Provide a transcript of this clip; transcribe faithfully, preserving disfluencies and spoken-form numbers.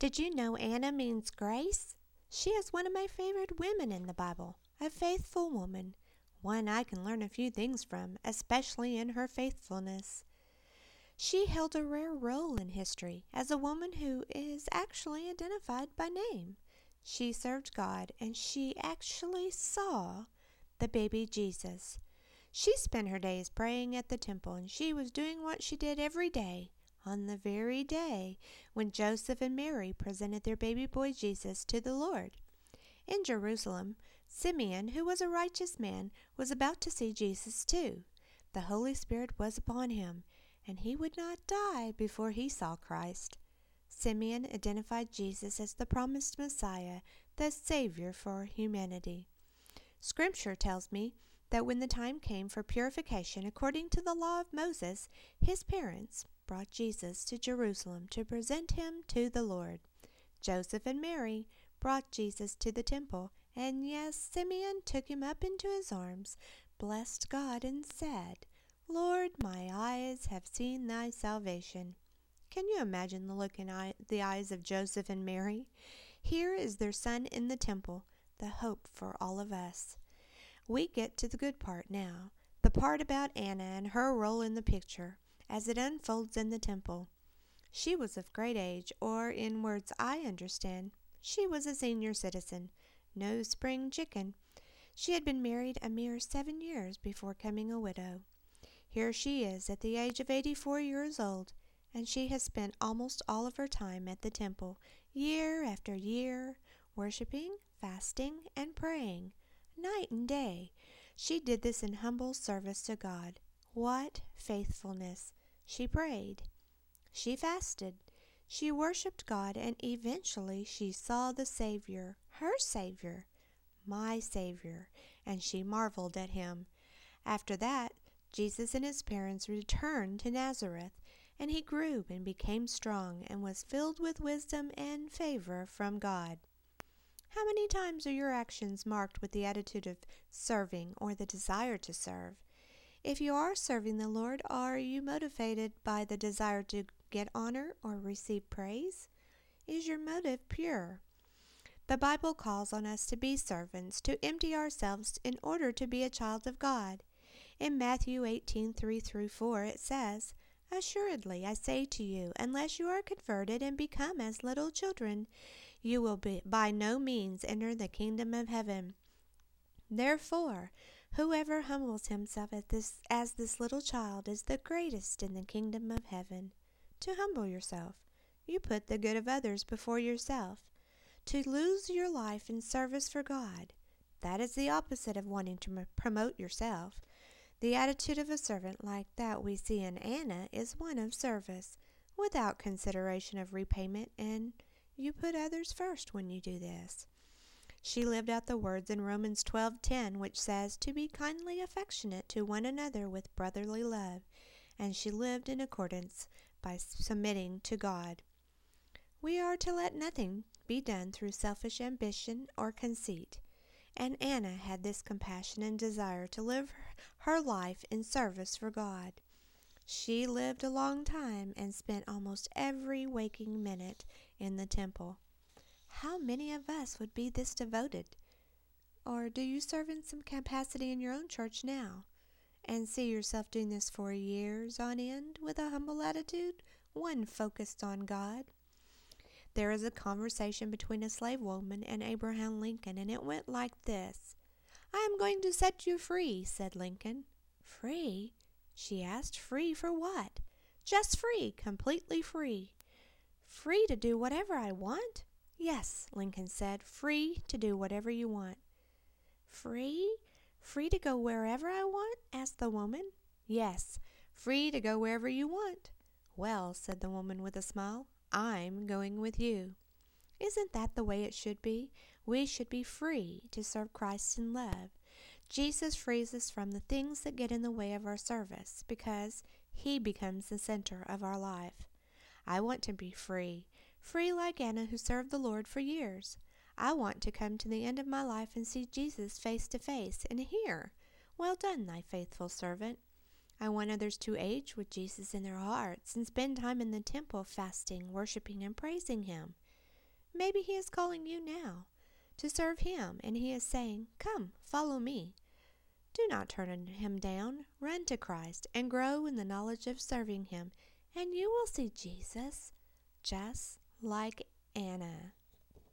Did you know Anna means grace? She is one of my favorite women in the Bible, a faithful woman, one I can learn a few things from, especially in her faithfulness. She held a rare role in history as a woman who is actually identified by name. She served God and she actually saw the baby Jesus. She spent her days praying at the temple, and she was doing what she did every day on the very day when Joseph and Mary presented their baby boy Jesus to the Lord. In Jerusalem, Simeon, who was a righteous man, was about to see Jesus too. The Holy Spirit was upon him, and he would not die before he saw Christ. Simeon identified Jesus as the promised Messiah, the Savior for humanity. Scripture tells me that when the time came for purification according to the law of Moses, his parents brought Jesus to Jerusalem to present him to the Lord. Joseph and Mary brought Jesus to the temple, and yes, Simeon took him up into his arms, blessed God, and said, "Lord, my eyes have seen thy salvation." Can you imagine the look in eye, the eyes of Joseph and Mary? Here is their son in the temple, the hope for all of us. We get to the good part now, the part about Anna and her role in the picture as it unfolds in the temple. She was of great age, or in words I understand, she was a senior citizen, no spring chicken. She had been married a mere seven years before becoming a widow. Here she is at the age of eighty-four years old, and she has spent almost all of her time at the temple, year after year, worshiping, fasting, and praying, night and day. She did this in humble service to God. What faithfulness! She prayed. She fasted. She worshiped God, and eventually she saw the Savior, her Savior, my Savior, and she marveled at him. After that, Jesus and his parents returned to Nazareth, and he grew and became strong and was filled with wisdom and favor from God. How many times are your actions marked with the attitude of serving or the desire to serve? If you are serving the Lord, are you motivated by the desire to get honor or receive praise? Is your motive pure? The Bible calls on us to be servants, to empty ourselves in order to be a child of God. In Matthew eighteen, three through four, it says, "Assuredly, I say to you, unless you are converted and become as little children, you will be by no means enter the kingdom of heaven. Therefore, whoever humbles himself as this, as this little child is the greatest in the kingdom of heaven." To humble yourself, you put the good of others before yourself. To lose your life in service for God, that is the opposite of wanting to promote yourself. The attitude of a servant like that we see in Anna is one of service, without consideration of repayment, and you put others first when you do this. She lived out the words in Romans twelve ten, which says to be kindly affectionate to one another with brotherly love, and she lived in accordance by submitting to God. We are to let nothing be done through selfish ambition or conceit, and Anna had this compassion and desire to live her life in service for God. She lived a long time and spent almost every waking minute in the temple. How many of us would be this devoted? Or do you serve in some capacity in your own church now and see yourself doing this for years on end with a humble attitude, one focused on God? There is a conversation between a slave woman and Abraham Lincoln, and it went like this. "I am going to set you free," said Lincoln. "Free?" she asked. "Free for what?" "Just free, completely free." "Free to do whatever I want?" "Yes," Lincoln said, "free to do whatever you want." "Free? Free to go wherever I want?" asked the woman. "Yes, free to go wherever you want." "Well," said the woman with a smile, "I'm going with you." Isn't that the way it should be? We should be free to serve Christ in love. Jesus frees us from the things that get in the way of our service because he becomes the center of our life. I want to be free, free like Anna who served the Lord for years. I want to come to the end of my life and see Jesus face to face and hear, "Well done, thy faithful servant." I want others to age with Jesus in their hearts and spend time in the temple fasting, worshiping, and praising him. Maybe He is calling you now to serve Him, and He is saying, "Come, follow me." Do not turn Him down. Run to Christ and grow in the knowledge of serving Him, and you will see Jesus just like Anna.